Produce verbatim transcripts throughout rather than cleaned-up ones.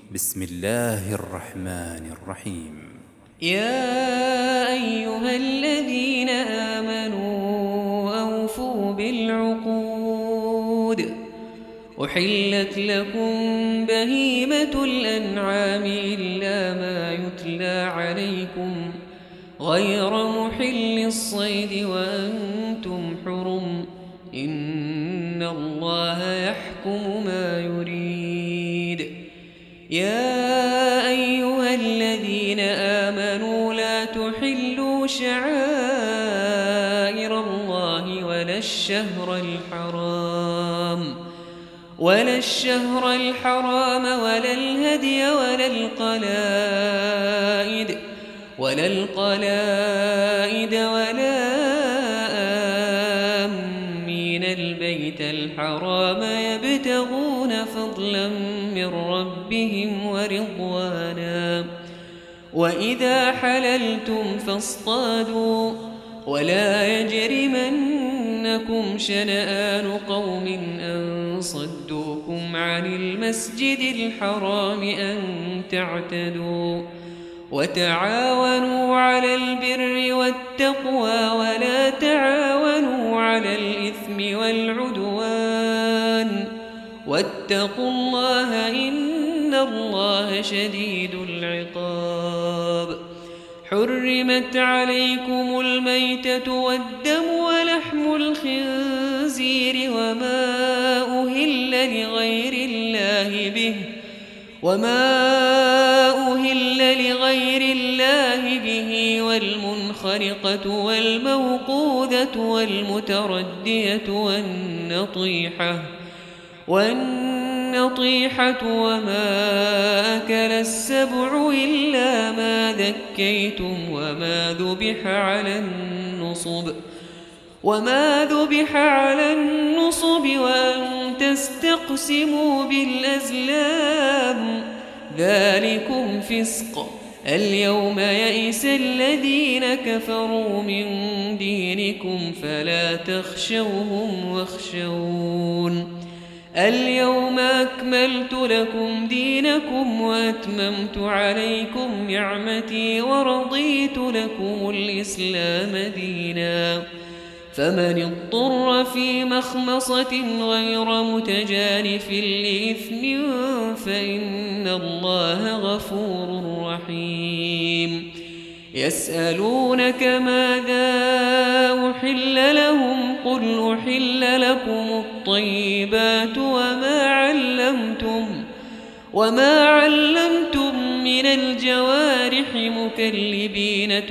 بسم الله الرحمن الرحيم. يا أيها الذين آمنوا أوفوا بالعقود أحلت لكم بهيمة الأنعام إلا ما يتلى عليكم غير محل الصيد وأنتم حرم إن الله يحكم ما يريد. يا أيها الذين آمنوا لا تحلوا شعائر الله ولا الشهر الحرام ولا الشهر الحرام ولا الهدي ولا القلائد ولا القلائد ولا آمين البيت الحرام يبتغون فضلا من ربهم ورضوانا وإذا حللتم فاصطادوا ولا يجرمنكم شنآن قوم أن صدوكم عن المسجد الحرام أن تعتدوا وتعاونوا على البر والتقوى ولا تعاونوا على الإثم والعدوان واتقوا الله إن الله شديد العقاب. حرمت عليكم الميتة والدم ولحم الخنزير وما أهل لغير الله به وما أهل لغير الله به والمنخرقة والموقوذة والمتردية والنطيحة والنطيحة وما أكل السبع إلا ما ذكيتم وما ذبح على النصب وما ذبح على النصب وأن تستقسموا بالأزلام ذلكم فسق. اليوم يئس الذين كفروا من دينكم فلا تخشوهم واخشون. اليوم أكملت لكم دينكم وأتممت عليكم نعمتي ورضيت لكم الإسلام دينا. فمن اضطر في مخمصة غير متجانف لإثم فإن الله غفور رحيم. يسألونك ماذا أحل لهم قل أحل لكم الطيبات وما علمتم وما علمتم من الجوارح مكلبين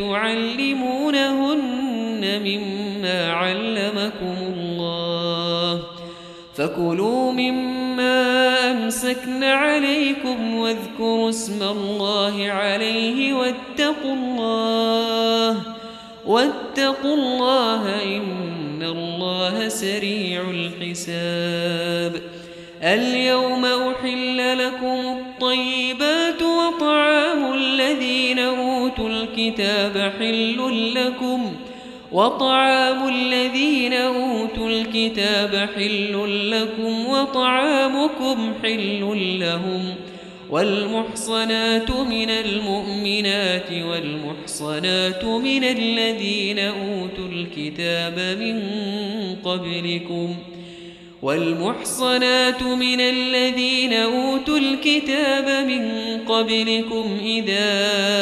تعلمونهن مما علمكم الله فكلوا مما أمسكن عليكم واذكروا اسم الله عليه واتقوا الله واتقوا الله إن الله سريع الحساب. اليوم أحل لكم الطيبات وطعام الذين أوتوا الكتاب حل لكم وطعام الذين أوتوا الكتاب حل لكم وطعامكم حل لهم والمحصنات من المؤمنات والمحصنات من الذين أوتوا الكتاب من قبلكم والمحصنات من الذين أوتوا الكتاب من قبلكم إذا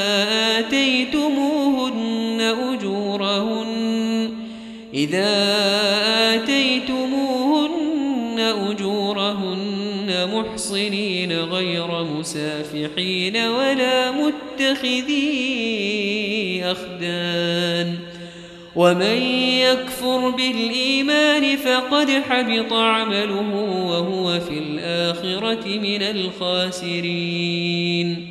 آتيتموهن أجورهن إذا آتيتموهن أجورهن محصنين غير مسافحين ولا متخذي أخدان. ومن يكفر بالإيمان فقد حبط عمله وهو في الآخرة من الخاسرين.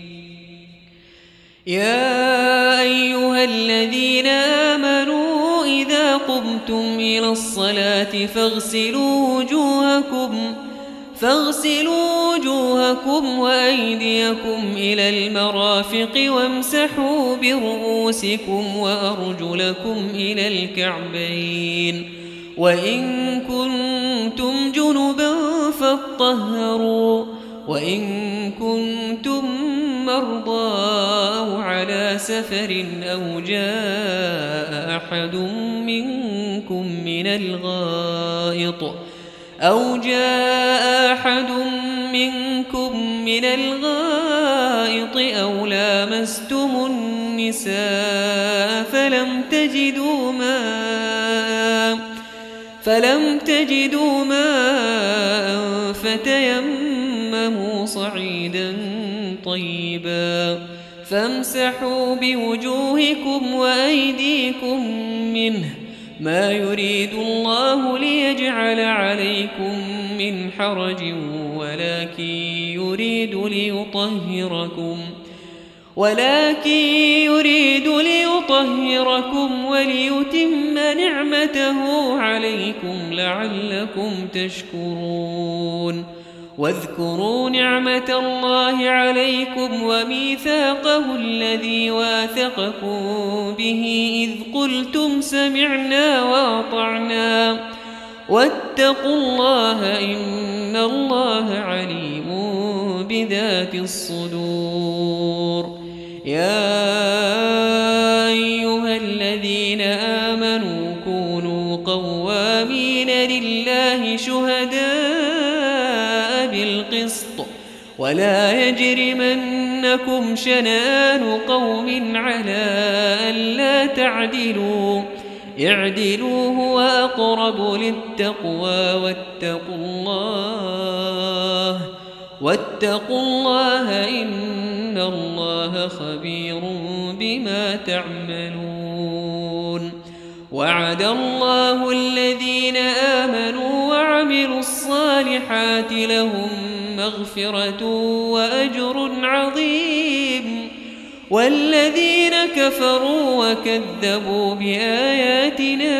يا أيها الذين آمنوا إذا قمتم إلى الصلاة فاغسلوا وجوهكم فاغسلوا وجوهكم وأيديكم إلى المرافق وامسحوا برؤوسكم وأرجلكم إلى الكعبين وإن كنتم جنبا فاطهروا وإن كنتم مرضى أو على سفر أو جاء أحد منكم من الغائط أو جاء أحد منكم من الغائط أو لامستم النساء فلم تجدوا ماء فلم تجدوا ماء فتيمموا صعيدا طيبا فامسحوا بوجوهكم وأيديكم منه ما يريد الله ليجعل عليكم من حرج ولكن يريد ليطهركم ولكن يريد ليطهركم وليتم نعمته عليكم لعلكم تشكرون واذكروا نعمة الله عليكم وميثاقه الذي واثقكم به إذ قلتم سمعنا وأطعنا واتقوا الله إن الله عليم بذات الصدور يا أيها الذين آمنوا كونوا قوامين لله شهداء بالقسط ولا يجرمنكم شنآن قوم على ألا تعدلوا اعدلوا هو أقرب للتقوى واتقوا الله واتقوا الله إن الله خبير بما تعملون وعد الله الذين آمنوا وعملوا الصالحات لهم مغفرة وأجر عظيم والذين كفروا وكذبوا بآياتنا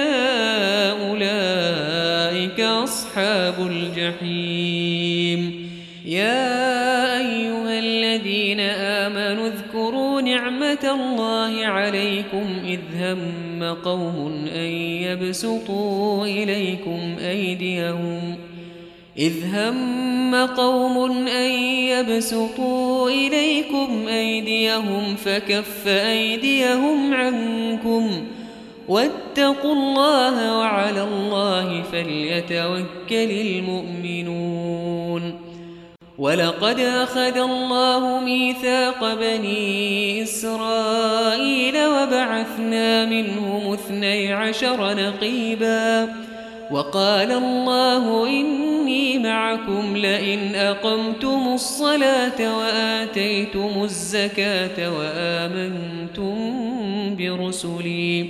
أولئك أصحاب الجحيم يا أيها الذين آمنوا اذكروا نعمة الله عليكم إذ هم قوم أن يبسطوا إليكم أيديهم إذ هم قوم أن يبسطوا إليكم أيديهم فكف أيديهم عنكم واتقوا الله وعلى الله فليتوكل المؤمنون ولقد أخذ الله ميثاق بني إسرائيل وبعثنا منهم اثني عشر نقيبا وقال الله إني معكم لئن أقمتم الصلاة وآتيتم الزكاة وآمنتم برسلي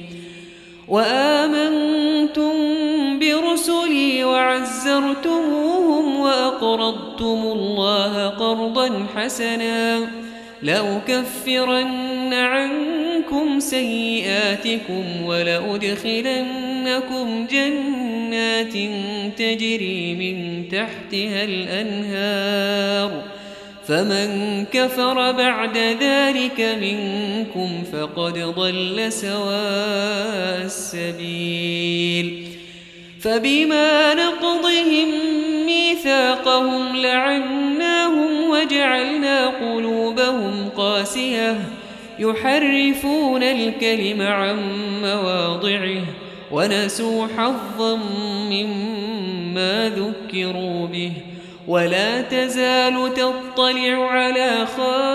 وآمنتم برسلي وعزرتموهم وأقرضتم الله قرضا حسنا لأكفرن عنكم سيئاتكم ولأدخلنكم جنات تجري من تحتها الأنهار فمن كفر بعد ذلك منكم فقد ضل سواء السبيل فبما نقضهم ميثاقهم لعناهم وجعلنا قلوبهم قاسية يحرفون الكلم عن مواضعه ونسوا حظا مما ذكروا به ولا تزال تطلع على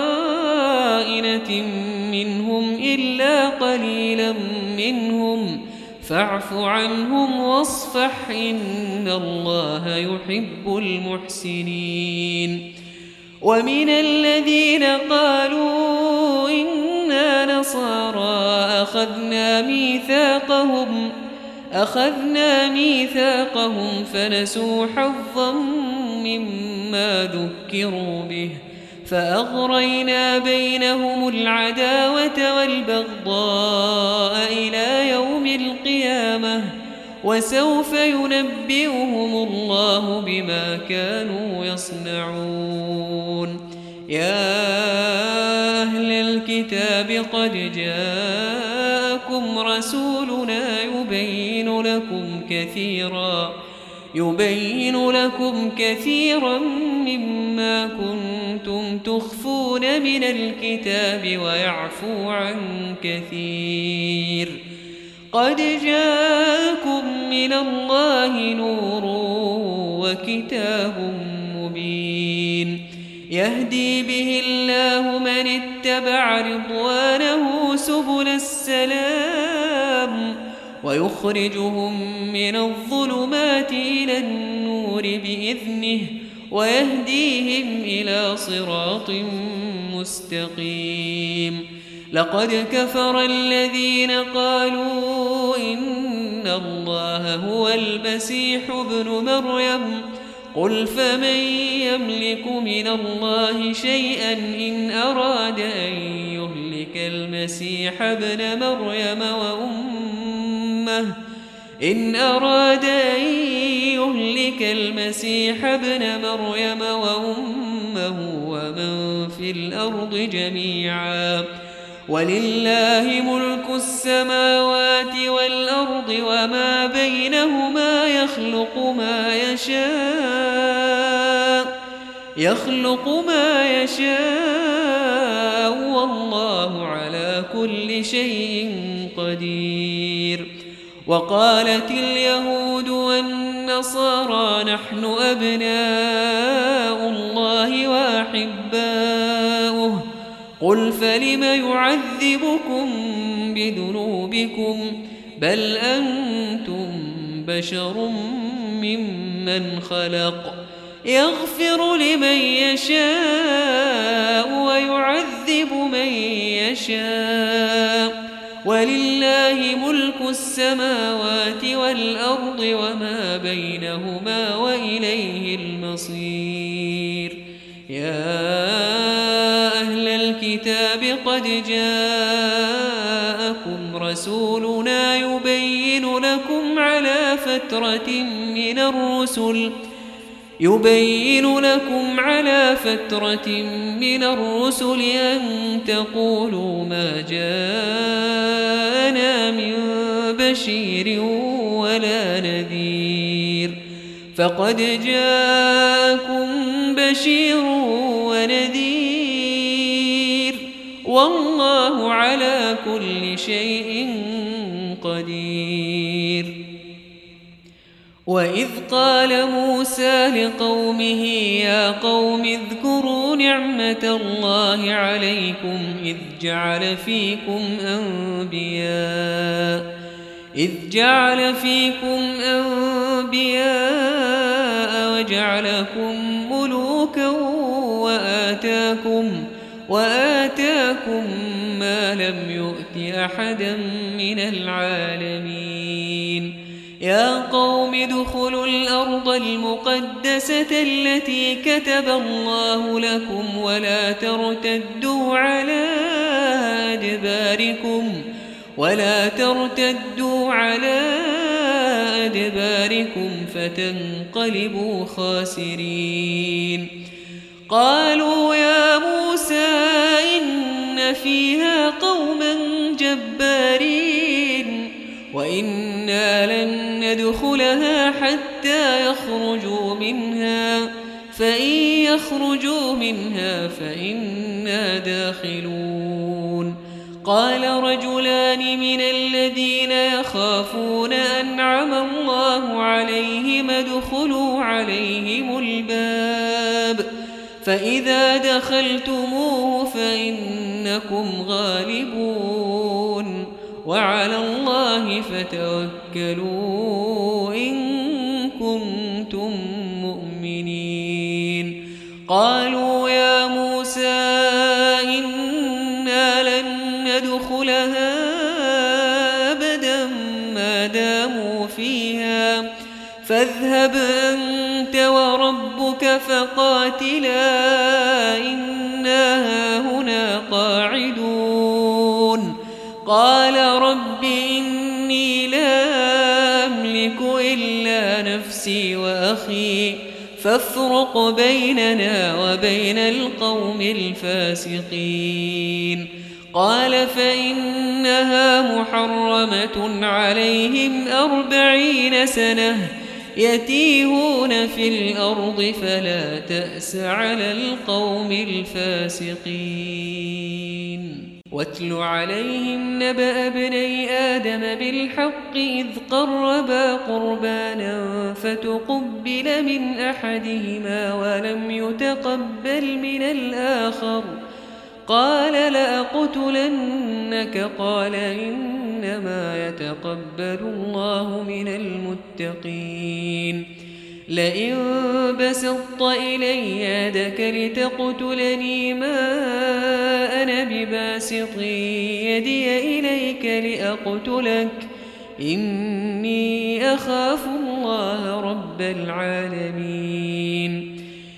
خائنة منهم إلا قليلا منهم فاعف عنهم واصفح إن الله يحب المحسنين ومن الذين قالوا إنا نصارى أخذنا ميثاقهم أخذنا ميثاقهم فنسوا حظا مما ذكروا به فأغرينا بينهم العداوة والبغضاء إلى يوم القيامة وسوف ينبئهم الله بما كانوا يصنعون يا أهل الكتاب قد جاءكم رسولنا يبين لكم كثيرا يبين لكم كثيرا مما كنتم كنتم تخفون من الكتاب ويعفو عن كثير. قد جاءكم من الله نور وكتاب مبين يهدي به الله من اتبع رضوانه سبل السلام ويخرجهم من الظلمات إلى النور بإذنه ويهديهم إلى صراط مستقيم. لقد كفر الذين قالوا إن الله هو المسيح ابن مريم قل فمن يملك من الله شيئا إن أراد أن يهلك المسيح ابن مريم وأمه إن أراد أن يهلك المسيح ابن مريم وأمه ومن في الأرض جميعا ولله ملك السماوات والأرض وما بينهما يخلق ما يشاء يخلق ما يشاء والله على كل شيء قدير. وقالت اليهود والنصارى نحن أبناء الله وأحباؤه قل فلم يعذبكم بذنوبكم بل أنتم بشر ممن خلق يغفر لمن يشاء ويعذب من يشاء ولله ملك السماوات والأرض وما بينهما وإليه المصير. يا أهل الكتاب قد جاءكم رسولنا يبين لكم على فترة من الرسل يبين لكم على فترة من الرسل أن تقولوا ما جاءنا من بشير ولا نذير فقد جاءكم بشير ونذير والله على كل شيء قدير. وإذ قال موسى لقومه يا قوم اذكروا نعمة الله عليكم إذ جعل فيكم أنبياء إذ جعل فيكم أنبياء وجعلكم ملوكا وآتاكم وآتاكم ما لم يؤت أحدا من العالمين. يا قوم ادخلوا الأرض المقدسة التي كتب الله لكم ولا ترتدوا على أدباركم ولا ترتدوا على أدباركم فتنقلبوا خاسرين. قالوا يا موسى إن فيها قوما جبارين وإنا لن ندخلها حتى يخرجوا منها فإن يخرجوا منها فإنا داخلون. قال رجلان من الذين يخافون أنعم الله عليهم ادخلوا عليهم الباب فإذا دخلتموه فإنكم غالبون وعلى الله فتوكلوا إن كنتم مؤمنين. قالوا يا موسى إنا لن ندخلها أبدا ما داموا فيها فاذهب أنت وربك فقاتلا إنا هاهنا قاعدون. قال رب إني لا أملك إلا نفسي وأخي فافرق بيننا وبين القوم الفاسقين. قال فإنها محرمة عليهم أربعين سنة يتيهون في الأرض فلا تأس على القوم الفاسقين واتل عليهم نبأ ابني آدم بالحق إذ قربا قربانا فتقبل من أحدهما ولم يتقبل من الآخر قال لأقتلنك قال إنما يتقبل الله من المتقين لئن بسطت إلي يدك لتقتلني ما أنا بباسط يدي إليك لأقتلك إني أخاف الله رب العالمين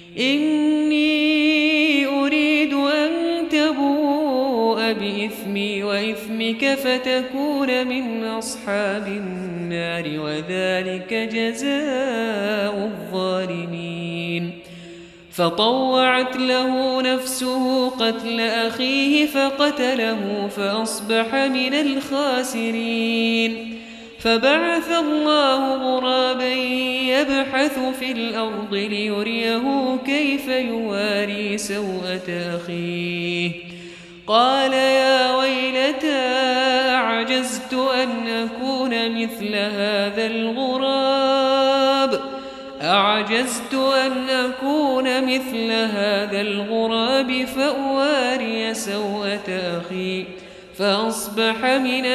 إني أريد أن تبوء بإثمي وإثمك فتكون من أصحاب النار وذلك جزاء الظالمين فطوعت له نفسه قتل أخيه فقتله فأصبح من الخاسرين فبعث الله غرابا يبحث في الأرض ليريه كيف يواري سوءة أخيه قال يا ويلتى أعجزت أن أكون مثل هذا الغراب أعجزت أن أكون مثل هذا الغراب فأواري سوءة أخي فأصبح من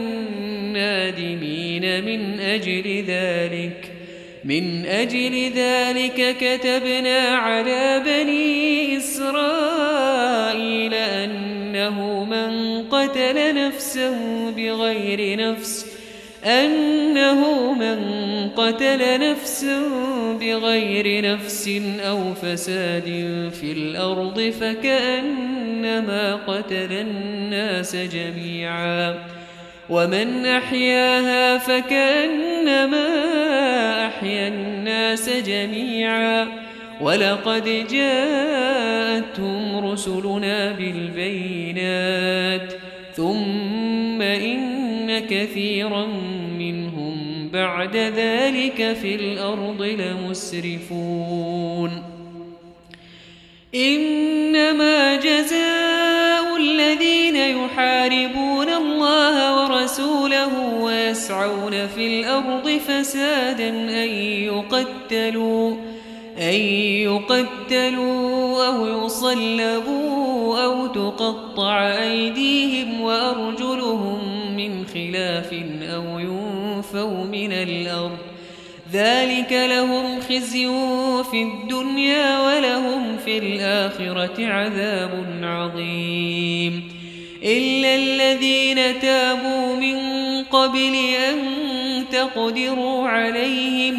النادمين من أجل ذلك من أجل ذلك كتبنا على بني إسرائيل أنه من قتل نفسا بغير نفس أنه من قتل نفسا بغير نفس أو فساد في الأرض فكأنما قتل الناس جميعا ومن أحياها فكأنما أحيا الناس جميعا ولقد جاءتهم رسلنا بالبينات ثم إن كثيرا منهم بعد ذلك في الأرض لمسرفون إنما جزاء الذين يحاربون الله ورسوله ويسعون في الأرض فسادا أن يقتلوا أن يقتلوا أو يصلبوا أو تقطع أيديهم وأرجلهم من خلاف أو ينفوا من الأرض ذلك لهم خزي في الدنيا ولهم في الآخرة عذاب عظيم إلا الذين تابوا من قبل أن تقدروا عليهم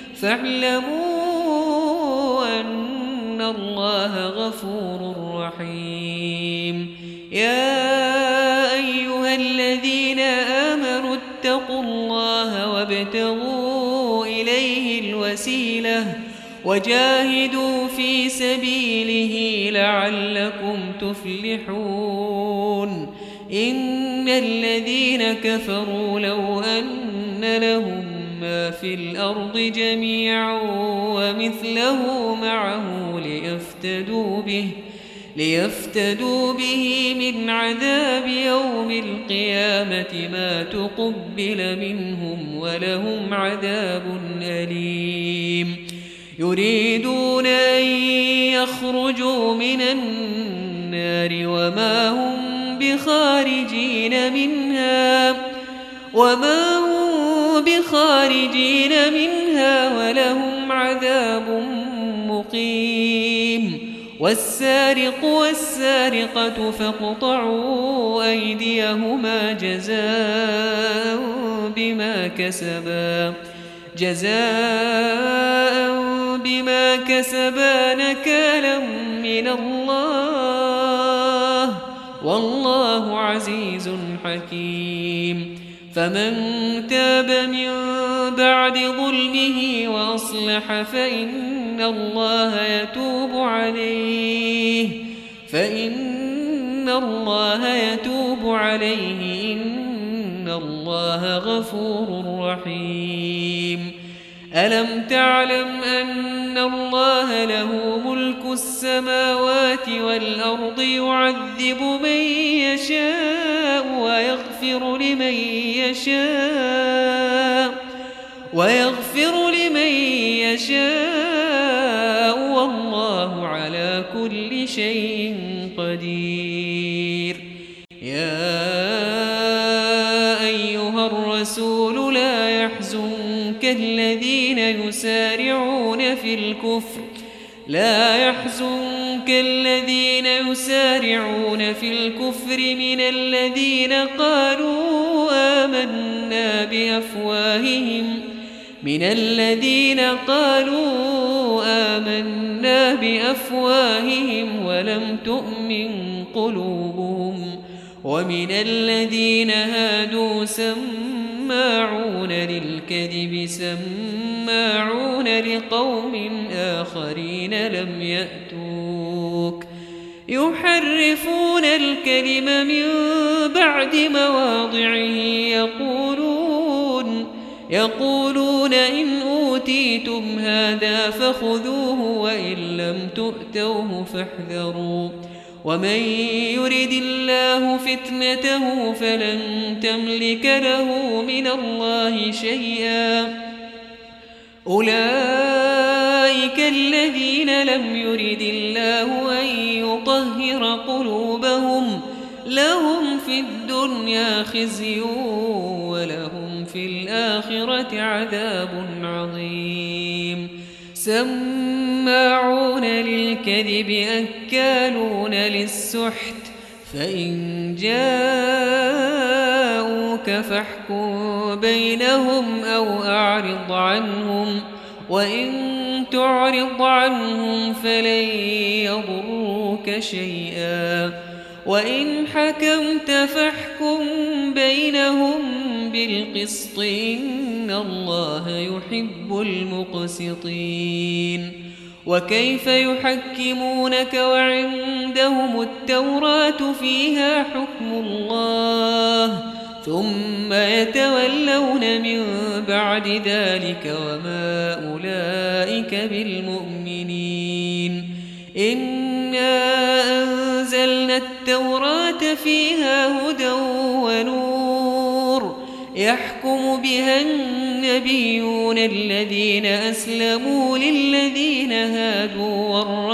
فاعلموا أن الله غفور رحيم يا أيها الذين آمنوا اتقوا الله وابتغوا إليه الوسيلة وجاهدوا في سبيله لعلكم تفلحون إن الذين كفروا لو أن لهم ما في الأرض جميعا ومثله معه ليفتدوا به ليفتدوا به من عذاب يوم القيامة ما تقبل منهم ولهم عذاب أليم يريدون أن يخرجوا من النار وما هم بخارجين منها وما هم بخارجين منها ولهم عذاب مقيم والسارق والسارقة فاقطعوا أيديهما جزاء بما كسبا جزاء بما كسبا نكالا من الله والله عزيز حكيم فمن تاب من بعد ظلمه وأصلح فإن الله يتوب عليه فإن الله يتوب عليه إن الله غفور رحيم ألم تعلم أن الله له ملك السماوات والأرض يعذب من يشاء ويغفر لمن يشاء ويغفر لمن يشاء والله على كل شيء قدير. يا أيها الرسول لا يحزنك الذين يسارعون في الكفر لا يحزنك الذين يسارعون في الكفر من الذين قالوا آمنا بأفواههم من الذين قالوا آمنا بأفواههم ولم تؤمن قلوبهم ومن الذين هادوا سماعون للكذب سماعون لقوم آخرين لم يأتوك يحرفون الكلم من بعد مواضعه يقولون يقولون إن أوتيتم هذا فخذوه وإن لم تؤتوه فاحذروا ومن يرد الله فتنته فلن تملك له من الله شيئا أولئك الذين لم يرد الله أن يطهر قلوبهم لهم في الدنيا خزي ولهم في الآخرة عذاب عظيم. سماعون للكذب أكالون للسحت فإن جاءوك فاحكم بينهم أو أعرض عنهم وإن تعرض عنهم فلن يضروك شيئا وإن حكمت فاحكم بينهم بالقسط إن الله يحب المقسطين. وكيف يحكمونك وعندهم التوراة فيها حكم الله ثم يتولون من بعد ذلك وما أولئك بالمؤمنين. إنا أنزلنا التوراة فيها هدى ونور يحكم بها النبيون الذين أسلموا للذين هادوا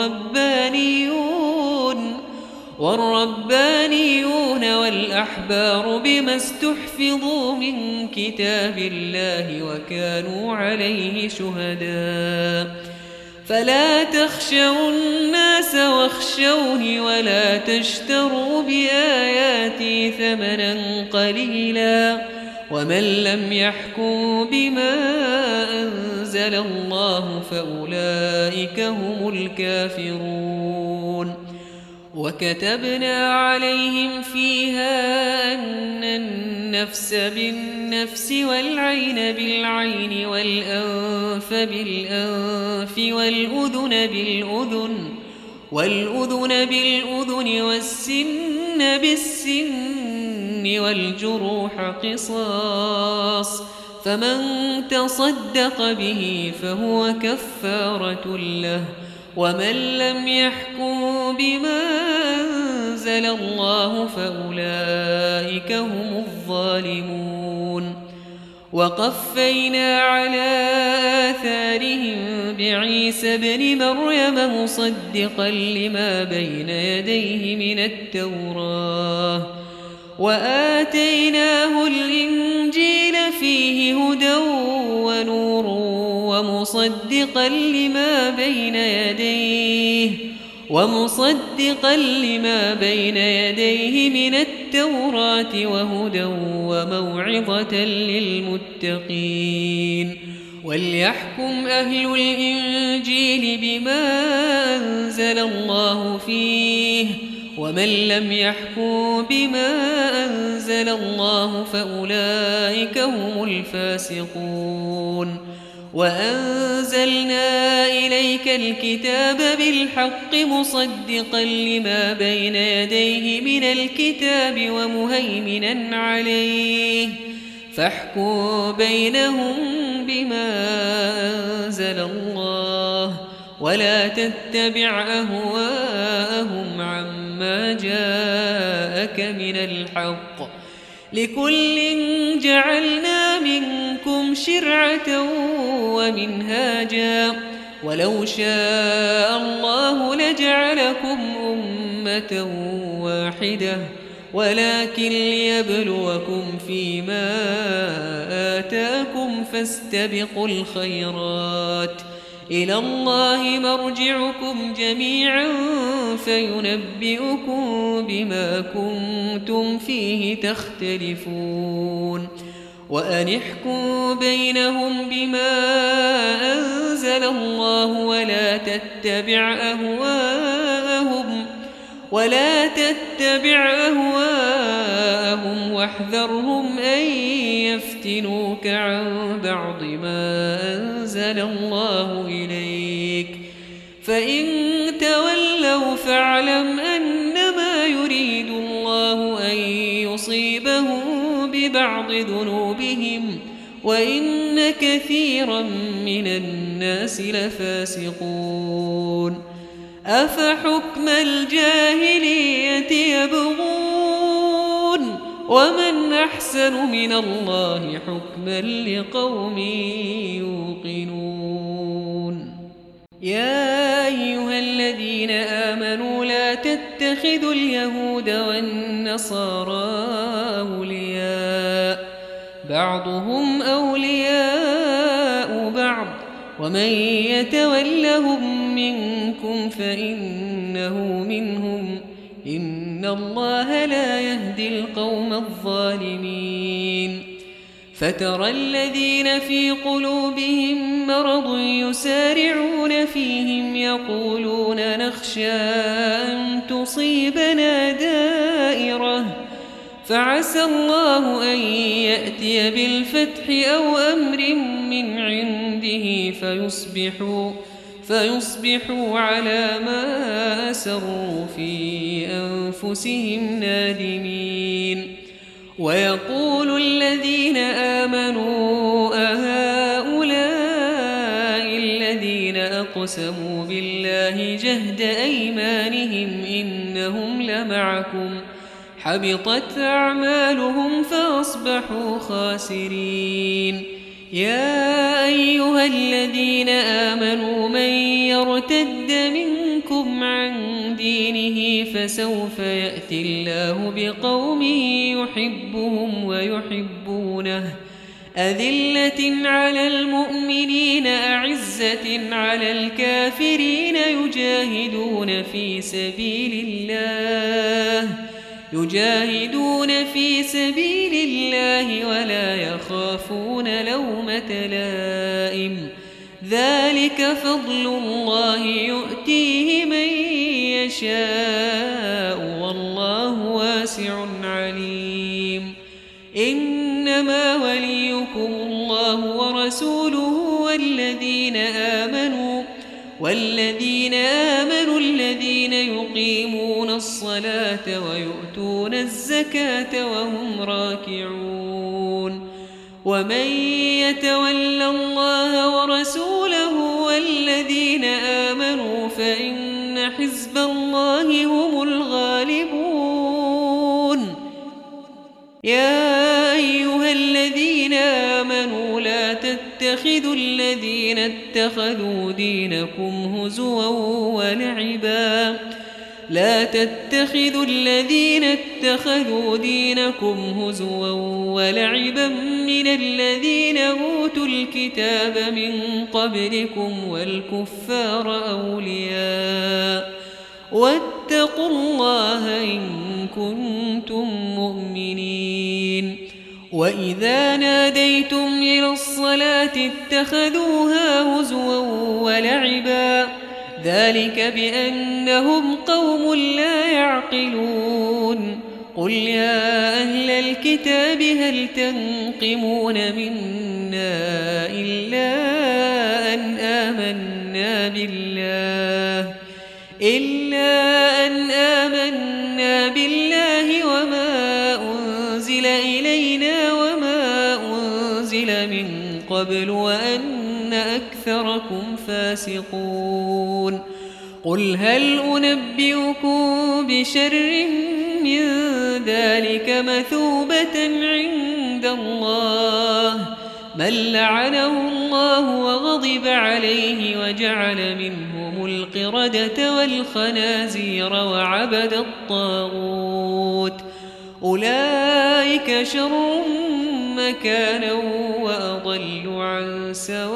والربانيون والربانيون والأحبار بما استحفظوا من كتاب الله وكانوا عليه شهداء فلا تخشوا الناس واخشوني ولا تشتروا بآياتي ثمنا قليلا ومن لم يحكم بما أنزل الله فأولئك هم الكافرون. وكتبنا عليهم فيها أن النفس بالنفس والعين بالعين والأنف بالأنف والأذن بالأذن والأذن بالأذن والسن بالسن والجروح قصاص فمن تصدق به فهو كفارة له ومن لم يحكم بما أنزل الله فأولئك هم الظالمون. وقفينا على آثارهم بعيسى ابن مريم مصدقا لما بين يديه من التوراة وآتيناه الإنجيل فيه هدى ونور ومصدقا لما بين يديه ومصدقا لما بين يديه من التوراة وهدى وموعظة للمتقين. وليحكم أهل الإنجيل بما أنزل الله فيه ومن لم يحكم بما أنزل الله فأولئك هم الفاسقون. وأنزلنا إليك الكتاب بالحق مصدقا لما بين يديه من الكتاب ومهيمنا عليه فاحكم بينهم بما أنزل الله ولا تتبع أهواءهم عما جاءك من الحق لكل جعلنا منكم شرعة ومنهاجا ولو شاء الله لجعلكم أمة واحدة ولكن ليبلوكم فيما آتاكم فاستبقوا الخيرات إلى الله مرجعكم جميعا فينبئكم بما كنتم فيه تختلفون وأن احكم بينهم بما أنزل الله ولا تتبع أهواءهم ولا تتبع أهواءهم واحذرهم أن يفتنوك عن بعض ما أنزل الله إليك فإن تولوا فاعلم أنما يريد الله أن يصيبهم ببعض ذنوبهم وإن كثيرا من الناس لفاسقون أفحكم الجاهلية يبغون ومن أحسن من الله حكما لقوم يوقنون يا أيها الذين آمنوا لا تتخذوا اليهود والنصارى أولياء بعضهم أولياء بعض ومن يتولهم منكم فإنه منهم إن الله لا يهدي القوم الظالمين فترى الذين في قلوبهم مرض يسارعون فيهم يقولون نخشى أن تصيبنا دائرة فعسى الله أن يأتي بالفتح أو أمر من عنده فيصبحوا, فيصبحوا على ما أسروا في أنفسهم نادمين ويقول الذين آمنوا أهؤلاء الذين أقسموا بالله جهد أيمانهم إنهم لمعكم حبطت أعمالهم فأصبحوا خاسرين يا أيها الذين آمنوا من يرتد منكم عن دينه فسوف يأتي الله بقوم يحبهم ويحبونه أذلة على المؤمنين أعزة على الكافرين يجاهدون في سبيل الله يجاهدون في سبيل الله ولا يخافون لومة لائم ذلك فضل الله يؤتيه من يشاء والله واسع عليم إنما وليكم الله ورسوله والذين آمنوا والذين آمنوا الذين يقيمون الصلاة ويؤتون الزكاة وهم راكعون ومن يتول الله ورسوله والذين آمنوا فإن حزب الله هم الغالبون يا أيها الذين آمنوا لا تتخذوا الذين اتخذوا دينكم هزوا ولعبا لا تتخذوا الذين اتخذوا دينكم هزوا ولعبا من الذين أوتوا الكتاب من قبلكم والكفار أولياء واتقوا الله إن كنتم مؤمنين وإذا ناديتم إلى الصلاة اتخذوها هزوا ولعبا ذلك بأنهم قوم لا يعقلون قل يا أهل الكتاب هل تنقمون منا إلا أن آمنا بالله إلا أن آمنا بالله وما أنزل إلينا وما أنزل من قبل وأن أكثركم فاسقون قل هل أنبئكم بشر من ذلك مثوبة عند الله من لعنه الله وغضب عليه وجعل منهم القردة والخنازير وعبد الطاغوت أولئك شر مكانا وأضل عن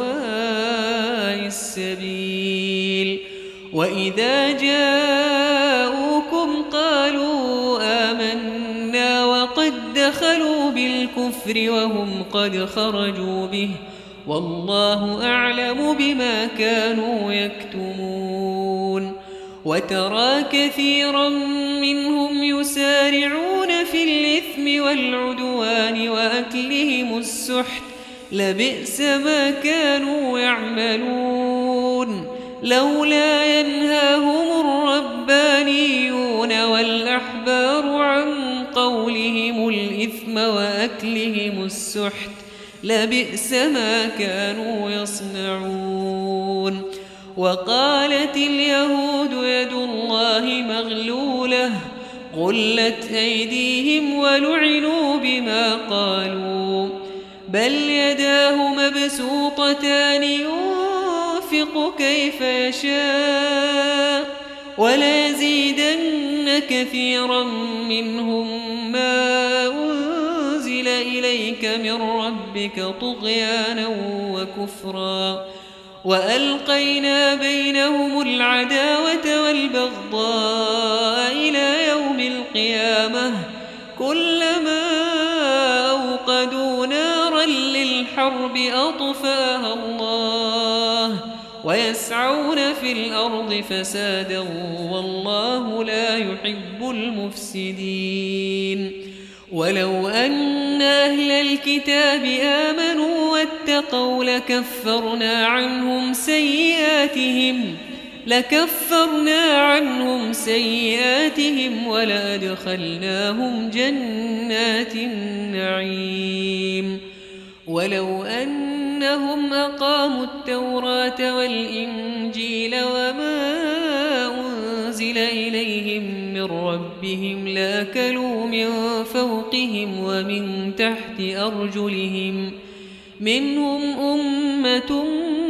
سواء السبيل وإذا جاءوكم قالوا آمنا وقد دخلوا بالكفر وهم قد خرجوا به والله أعلم بما كانوا يكتمون وترى كثيرا منهم يسارعون في الإثم والعدوان وأكلهم السحت لبئس ما كانوا يعملون لولا ينهاهم الربانيون والأحبار عن قولهم الإثم وأكلهم السحت لبئس ما كانوا يصنعون وقالت اليهود يد الله مغلولة غلت أيديهم ولعنوا بما قالوا بل يداه مبسوطتان ينفق كيف يشاء وليزيدن كثيرا منهم ما أنزل إليك من ربك طغيانا وكفرا وألقينا بينهم العداوة والبغضاء إلى يوم القيامة كلما أوقدوا نارا للحرب أطفاها الله ويسعون في الأرض فسادا والله لا يحب المفسدين ولو أن أهل الكتاب آمنوا واتقوا لكفرنا عنهم سيئاتهم لكفرنا عنهم سيئاتهم ولأدخلناهم جنات النعيم ولو أنهم أقاموا التوراة والإنجيل وما أنزل إليهم من ربهم لأكلوا من فوقهم ومن تحت أرجلهم منهم أمة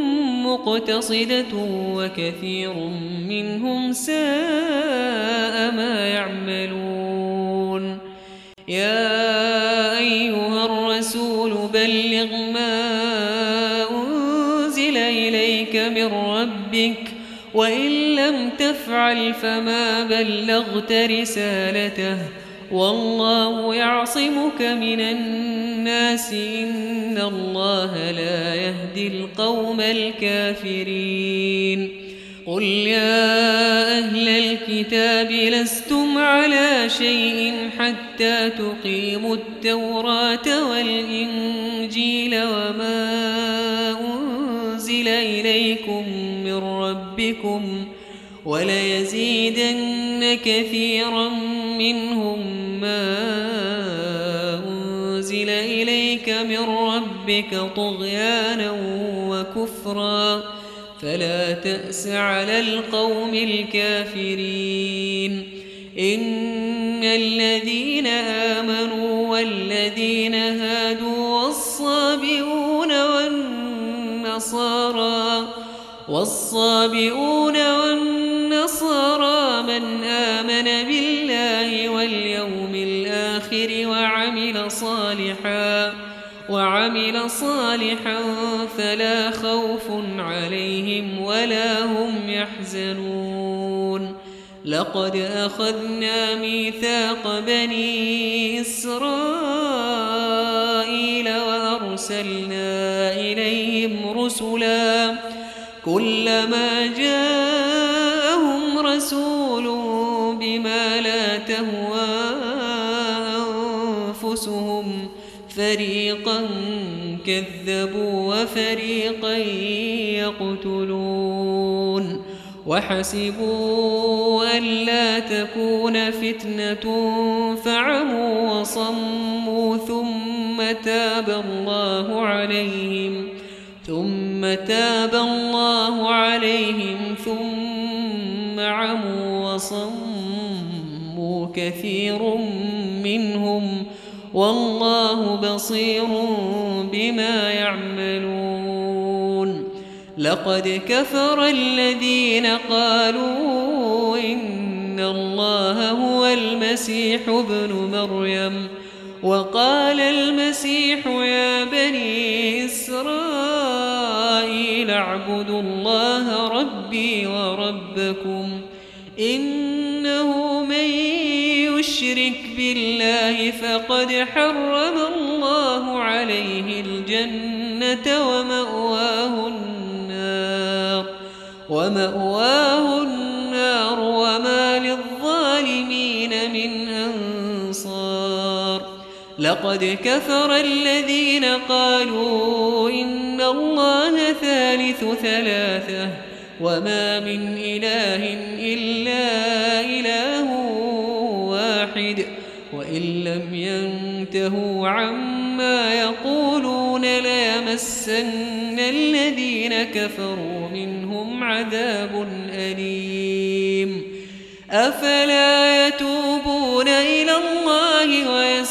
مقتصدة وكثير منهم ساء ما يعملون يا أيها الرسول بلغ ما أنزل إليك من ربك وإن لم تفعل فما بلغت رسالته والله يعصمك من الناس إن الله لا يهدي القوم الكافرين قل يا أهل الكتاب لستم على شيء حتى تقيموا التوراة والإنجيل وما أنزل إليكم من ربكم وليزيدن كثيرا منهم ما أنزل إليك من ربك طغيانا وكفرا فلا تأس على القوم الكافرين إن الذين آمنوا والذين هادوا والصابئون والنصارى والصابئون والنصارى من آمن بالله واليوم الآخر وعمل صالحا وعمل صالحا فلا خوف عليهم ولا هم يحزنون لقد أخذنا ميثاق بني إسرائيل وأرسلنا إليهم رسلا كلما جاءهم رسول بما لا تهوى أنفسهم فريقا كذبوا وفريقا يقتلون وحسبوا ألا تكون فتنة فعموا وصموا ثم تاب الله عليهم ثم تاب الله عليهم ثم عموا وصموا كثير منهم والله بصير بما يعملون. لقد كفر الذين قالوا إن الله هو المسيح ابن مريم وقال المسيح يا بني إسرائيل اعبدوا الله ربي وربكم إنه من يشرك بالله فقد حرم الله عليه الجنة ومأواه النار ومأواه النار وما للظالمين من أنصار. لقد كفر الذين قالوا إن الله ثالث ثلاثة وما من إله إلا إله واحد وإن لم ينتهوا عما يقولون ليمسن الذين كفروا منهم عذاب أليم. أفلا يتوبون إلى الله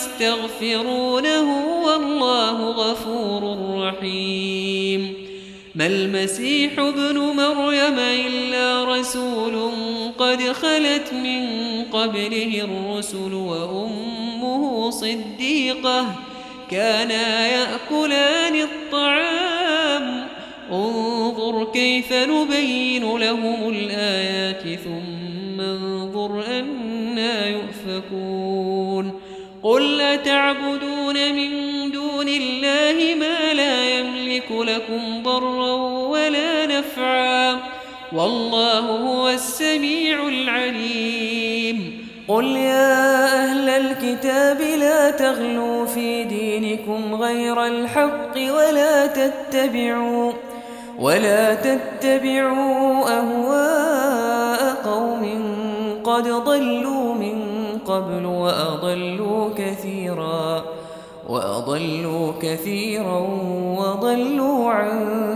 ويستغفرونه والله غفور رحيم. ما المسيح ابن مريم إلا رسول قد خلت من قبله الرسل وأمه صديقة كانا يأكلان الطعام انظر كيف نبين لهم الآيات ثم انظر أنا يؤفكون. قل أتعبدون من دون الله ما لا يملك لكم ضرا ولا نفعا والله هو السميع العليم. قل يا أهل الكتاب لا تغلوا في دينكم غير الحق ولا تتبعوا ولا تتبعوا أهواء قوم قد ضلوا من قبل وأضلوا كثيرا وأضلوا كثيرا وضلوا عن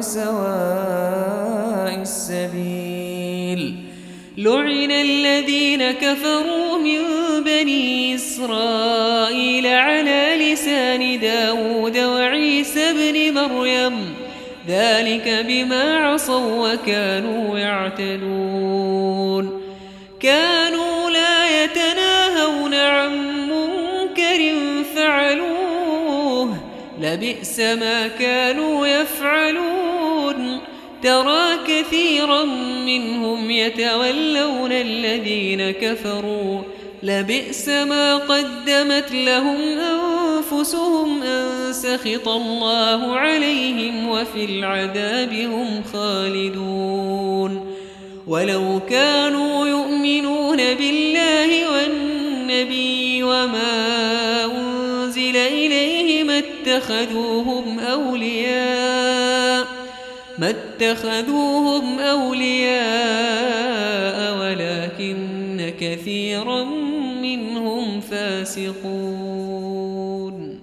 سواء السبيل. لعن الذين كفروا من بني إسرائيل على لسان داود وعيسى بن مريم ذلك بما عصوا وكانوا يعتدون. كانوا لا يتناهون عن منكر فعلوه لبئس ما كانوا يفعلون. ترى كثيرا منهم يتولون الذين كفروا لبئس ما قدمت لهم أنفسهم أن سخط الله عليهم وفي العذاب هم خالدون. ولو كانوا يؤمنون بالله والنبي وما أنزل إليه ما اتخذوهم أولياء ما اتخذوهم أولياء ولكن كثيرا منهم فاسقون.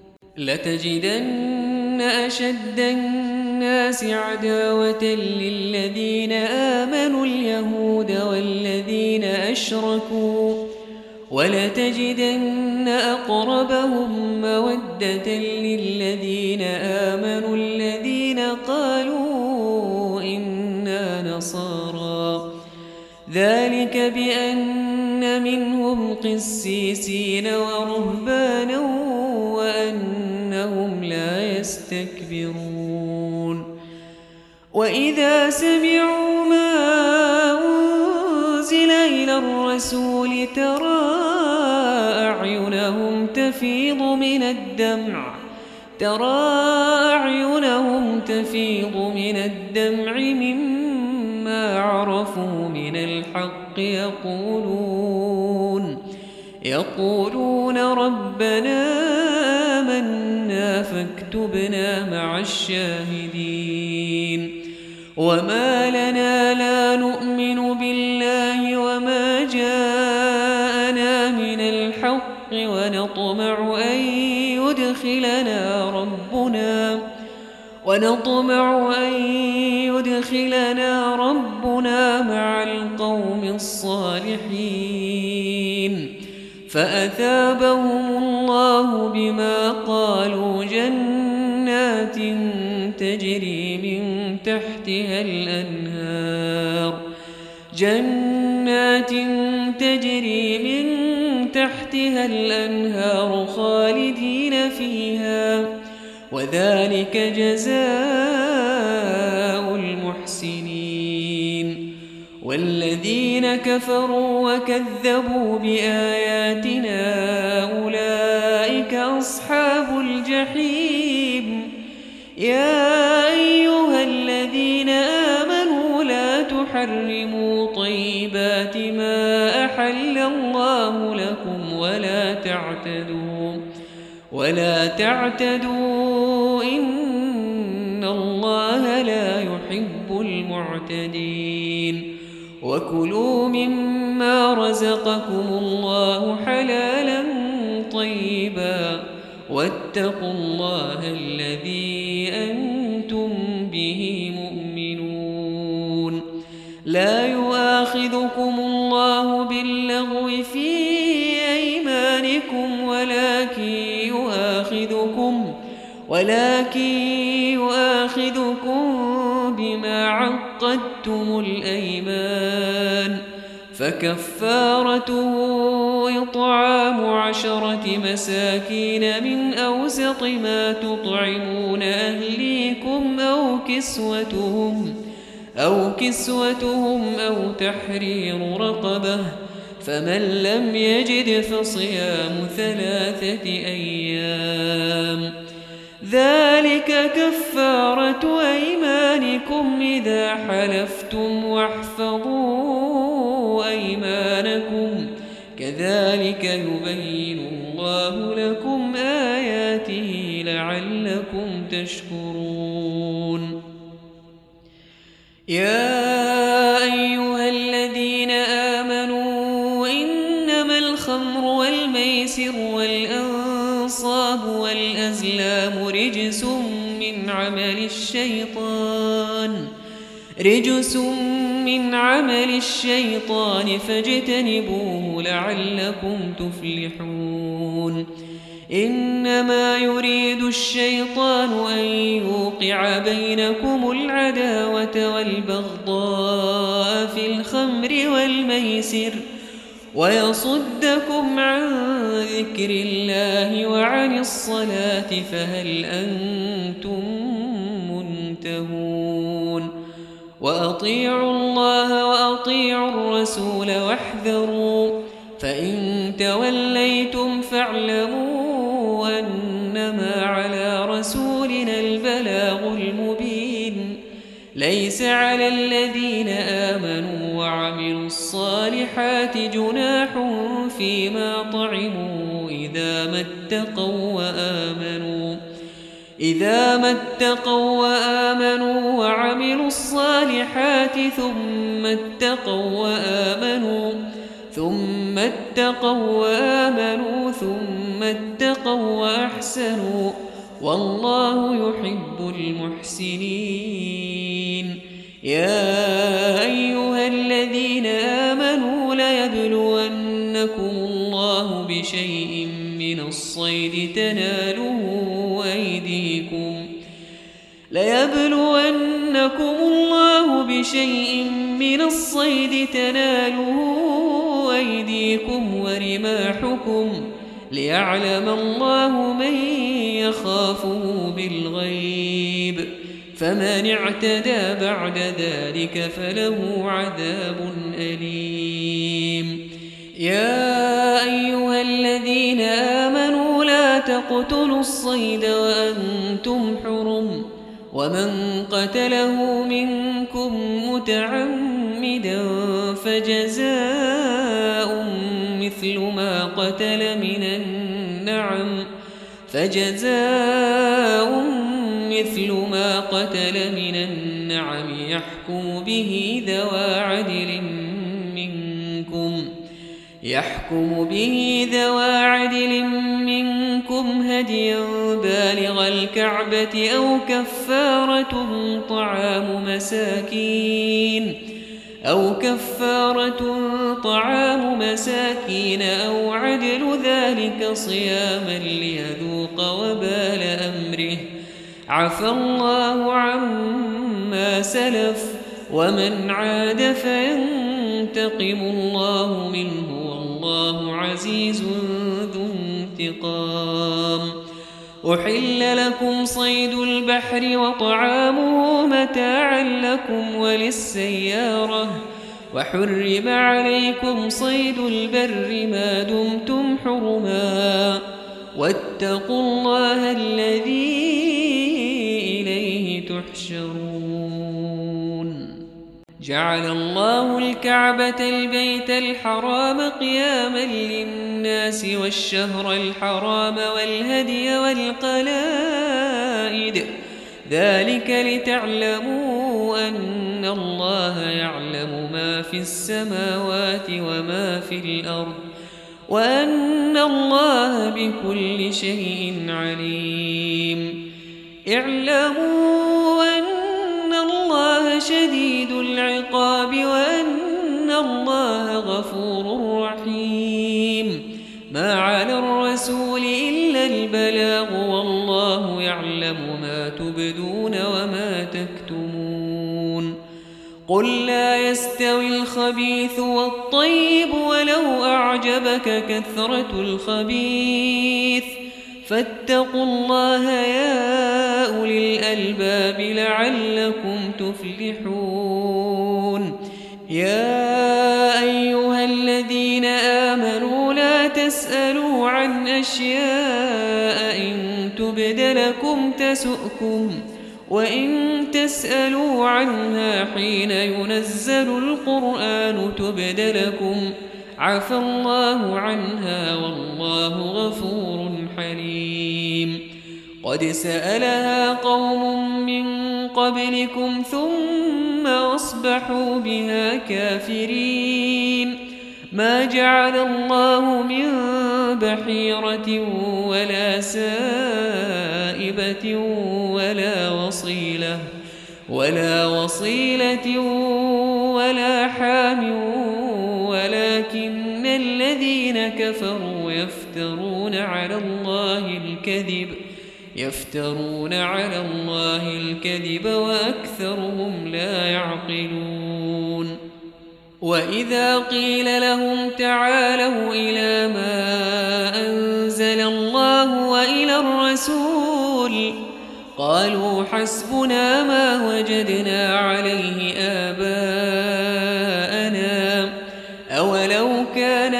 لتجدن أشد الناس عداوة للذين آمنوا اليهود والذين أشركوا ولتجدن أقربهم مودة للذين آمنوا الذين قالوا إنا نصارى ذلك بأن منهم قسيسين ورهبانا وأنهم لا يستكبرون. وإذا سمعوا ما أنزل إلى الرسول ترى أعينهم تفيض من الدمع ترى أعينهم تفيض من الدمع مما عرفوا من الحق يقولون يقولون ربنا آمنا فاكتبنا مع الشاهدين. وما لنا لا نؤمن بالله وما جاءنا من الحق ونطمع أن يدخلنا ربنا ونطمع أن يدخلنا ربنا مع القوم الصالحين فأثابهم الله بما قالوا جنات تجري من تحتها الأنهار جنات تجري من تحتها الأنهار خالدين فيها وذلك جزاء المحسنين والذين كفروا وكذبوا بآياتنا أولئك أصحاب الجحيم يا أيها الذين آمنوا لا تحرموا طيبات ما أحل الله لكم ولا تعتدوا ولا تعتدوا إن الله لا يحب المعتدين وكلوا مما رزقكم الله حلالا طيبا واتقوا الله الذي أنتم به مؤمنون لا يؤاخذكم الله باللغو في أيمانكم ولكن يؤاخذكم ولكن يؤاخذكم بما عقدتم الأيمان فكفارته إطعام عشرة مساكين من أوسط ما تطعمون أهليكم أو كسوتهم أو كسوتهم أو تحرير رقبة فمن لم يجد فصيام ثلاثة أيام ذلك كفارة أيمانكم إذا حلفتم واحفظوا أيمانكم كذلك يبين الله لكم آياته لعلكم تشكرون يا أيها الذين آمنوا إنما الخمر والميسر والأنصاب والأزلام رجس من عمل الشيطان رجس من عمل الشيطان فاجتنبوه لعلكم تفلحون إنما يريد الشيطان أن يوقع بينكم العداوة والبغضاء في الخمر والميسر ويصدكم عن ذكر الله وعن الصلاة فهل أنتم منتهون وأطيعوا الله وأطيعوا الرسول واحذروا فإن توليتم فاعلموا أنما على رسولنا البلاغ المبين ليس على الذين آمنوا وعملوا الصالحات جناح فيما طعموا إذا ما اتقوا وآمنوا إذا ما اتقوا وآمنوا وعملوا الصالحات ثم اتقوا وآمنوا ثم اتقوا وآمنوا ثم اتقوا وأحسنوا والله يحب المحسنين يا أيها الذين آمنوا ليبلونكم الله بشيء من الصيد تناله أيديكم ليبلونكم الله بشيء من الصيد تناله أيديكم ورماحكم ليعلم الله من يخافه بالغيب فمن اعتدى بعد ذلك فله عذاب أليم يا أيها الذين آمنوا لا تقتلوا الصيد وأنتم حرم ومن قتله منكم متعمدا فجزاء مثل ما قتل من النعم فجزاء مثل ما قتل من النعم يحكم به ذوى عدل منكم يحكم به ذوى عدل منكم هديا بالغ شطر الكعبة أو كفارة طعام مساكين أو كفارة طعام مساكين أو عدل ذلك صياما ليذوق وبال أمره عفى الله عما سلف ومن عاد فينتقم الله منه والله عزيز ذو انتقام. أحل لكم صيد البحر وطعامه متاعا لكم وللسيارة وحرم عليكم صيد البر ما دمتم حرما واتقوا الله الذي إليه تحشرون. جعل الله الكعبة البيت الحرام قياما للناس والشهر الحرام والهدي والقلائد ذلك لتعلموا أن الله يعلم ما في السماوات وما في الأرض وأن الله بكل شيء عليم. اعلموا أن الله شديد العقاب وأن الله غفور رحيم. ما على الرسول إلا البلاغ والله يعلم ما تبدون وما تكتمون. قل لا يستوي الخبيث والطيب ولو أعجبك كثرة الخبيث فاتقوا الله يا أولي الألباب لعلكم تفلحون. يا أيها الذين آمنوا لا تسألوا عن أشياء إن تبد لكم تسؤكم وإن تسألوا عنها حين ينزل القرآن تبد لكم عفى الله عنها والله غفور حليم. قد سألها قوم من قبلكم ثم أصبحوا بها كافرين. ما جعل الله من بحيرة ولا سائبة ولا وصيلة ولا وصيلة ولا حام ولكن الذين كفروا يفترون على الله الكذب يفترون على الله الكذب وأكثرهم لا يعقلون. وإذا قيل لهم تعالوا إلى ما أنزل الله وإلى الرسول قالوا حسبنا ما وجدنا عليه آباءنا أولو كان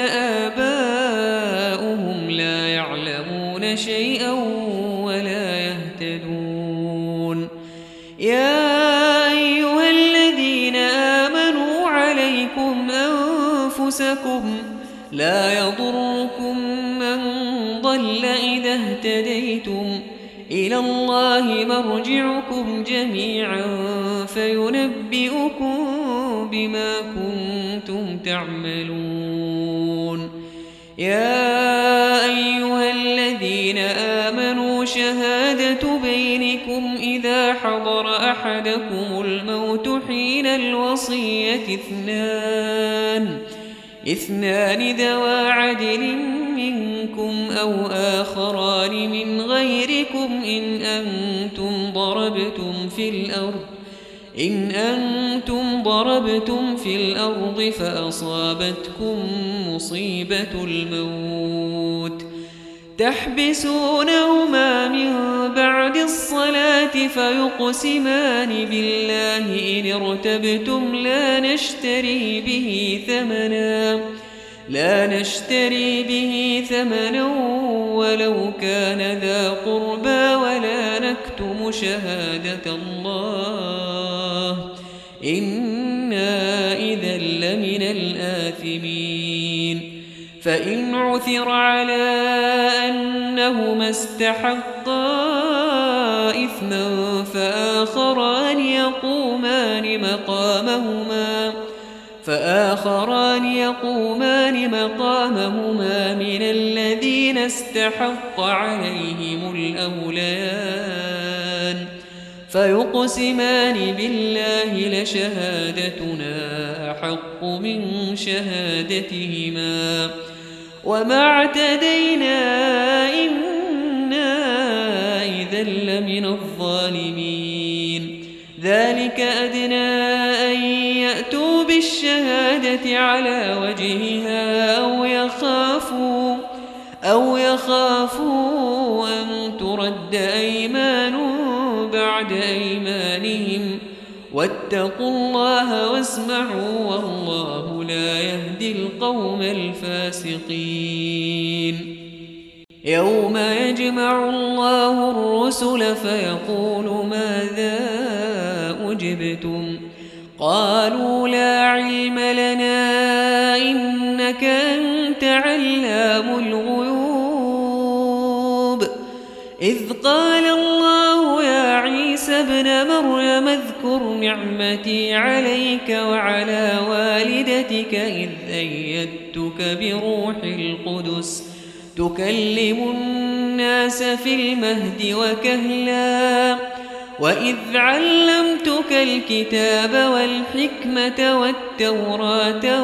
آباؤهم لا يعلمون شيئا ولا يهتدون. يا أيها الذين آمنوا عليكم أنفسكم لا يضركم من ضل إذا اهتديتم إلى الله مرجعكم جميعا فينبئكم بما كنتم تعملون. يا أيها الذين آمنوا شهادة بينكم إذا حضر أحدكم الموت حين الوصية اثنان اثنان ذوى عدل منكم أو آخران من غيركم إن أنتم ضربتم في الأرض إن أنتم ضربتم في الأرض فأصابتكم مصيبة الموت تحبسونهما من بعد الصلاة فيقسمان بالله إن ارتبتم لا نشتري به ثمنا لا نشتري به ثمنا ولو كان ذا قربى ولا نكتم شهادة الله إنا إذا لمن الآثمين. فإن عثر على أنهما استحقا إثما فآخران يقومان مقامهما فآخران يقومان مقامهما من الذين استحق عليهم الأوليان فيقسمان بالله لشهادتنا أحق من شهادتهما وما اعتدينا إنا إذا لمن الظالمين ذلك أدنى أن يأتوا بالشهادة على وجهها أو يخافوا أو يخافوا أن ترد أيمان بعد أيمانهم واتقوا الله واسمعوا والله لا يهدي القوم الفاسقين يوم يجمع الله الرسل فيقول ماذا أجبتم قالوا لا علم لنا إنك أنت علام الغيوب إذ قال الله يا عيسى ابن مريم اذكر نعمتي عليك وعلى والدتك إذ أيدتك بروح القدس تكلم الناس في المهد وكهلا وإذ علمتك الكتاب والحكمة والتوراة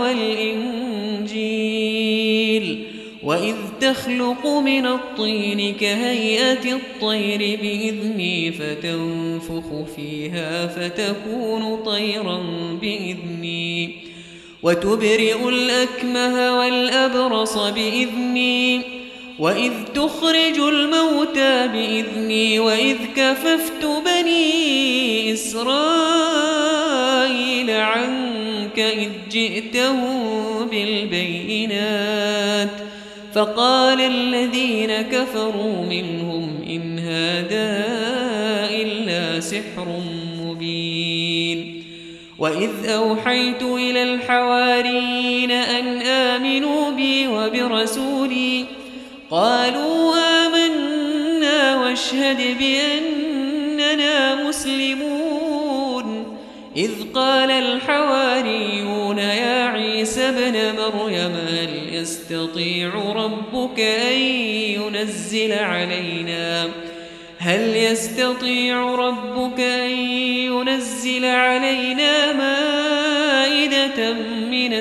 والإنجيل وإذ تخلق من الطين كهيئة الطير بإذني فتنفخ فيها فتكون طيرا بإذني وتبرئ الأكمه والأبرص بإذني وإذ تخرج الموتى بإذني وإذ كففت بني إسرائيل عنك إذ جئتهم بالبينات فقال الذين كفروا منهم إن هذا إلا سحر مبين وإذ أوحيت إلى الحواريين أن آمنوا بي وبرسولي قالوا آمنا واشهد بأننا مسلمون إذ قال الحواريون يا عيسى ابن مريم هل يستطيع ربك أن ينزل علينا هل يستطيع ربك أن ينزل علينا مائدة من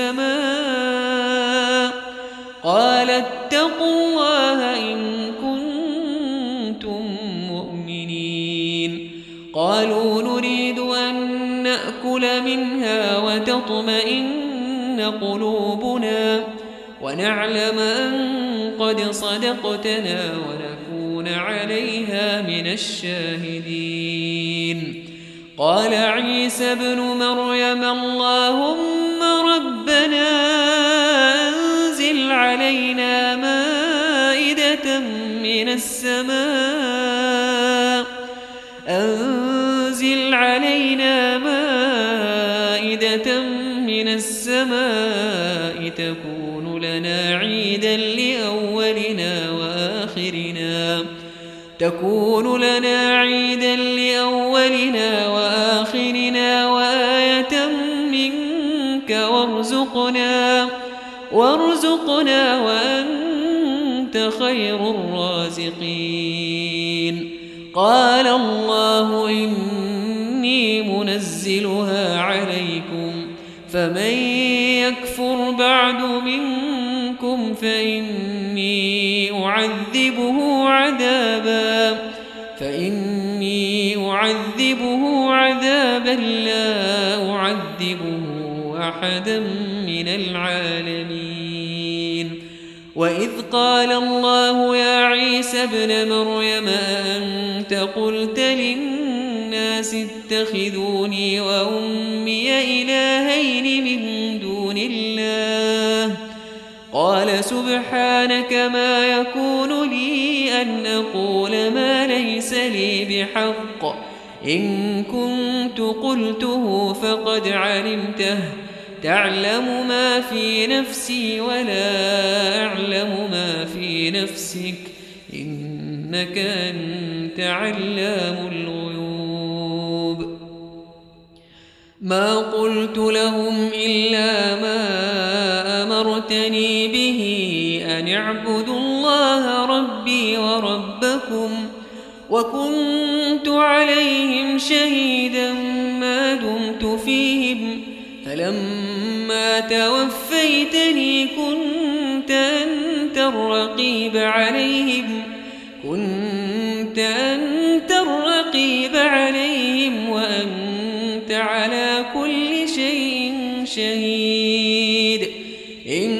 السماء قال اتقوا الله إن كنتم مؤمنين قالوا نريد أن نأكل منها وتطمئن قلوبنا ونعلم أن قد صدقتنا ونكون عليها من الشاهدين قال عيسى ابن مريم اللهم ربنا أنزل علينا مائدة من السماء أنزل علينا مائدة من السماء تكون لنا عيدا لأولنا وآخرنا تكون لنا عيدا لأولنا وآخرنا وآية منك وارزقنا وارزقنا وأنت خير الرازقين قال الله إني منزلها عليكم فمن يكفر بعد منكم فإني أعذبه عذابا فإني أعذبه عذابا لا أعذبه أحدا من العالمين وإذ قال الله يا عيسى ابن مريم أنت قلت للناس اتخذوني وأمي إلهين من دون الله قال سبحانك ما يكون لي أن أقول ما ليس لي بحق إن كنت قلته فقد علمته تعلم ما في نفسي ولا أعلم ما في نفسك إنك أنت علام الغيوب ما قلت لهم إلا ما أمرتني به أن اعبدوا الله ربي وربكم وكنت عليهم شهيدا ما دمت فيهم فلما توفيتني كنت أنت الرقيب عليهم كنت أنت الرقيب عليهم وأنت على كل شيء شهيد إن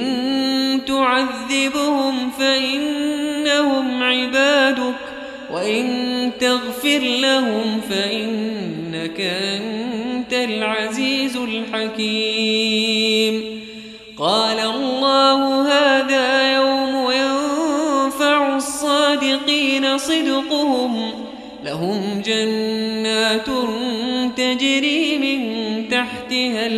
تعذبهم فإنهم عبادك وإن تغفر لهم فإنك أنت العزيز الحكيم قال الله هذا يوم ينفع الصادقين صدقهم لهم جنات تجري من تحتها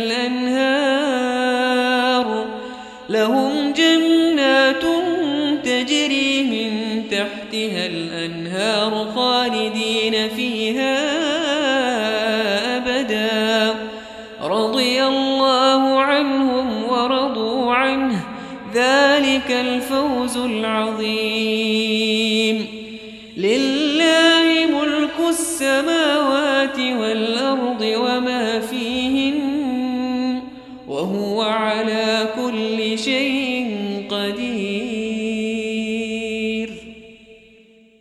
الأنهار لهم جنات تجري من تحتها الأنهار خالدين فيها أبدا رضي الله عنهم ورضوا عنه ذلك الفوز العظيم لله ملك السماوات والأرض وما فيهن وهو على كل شيء قدير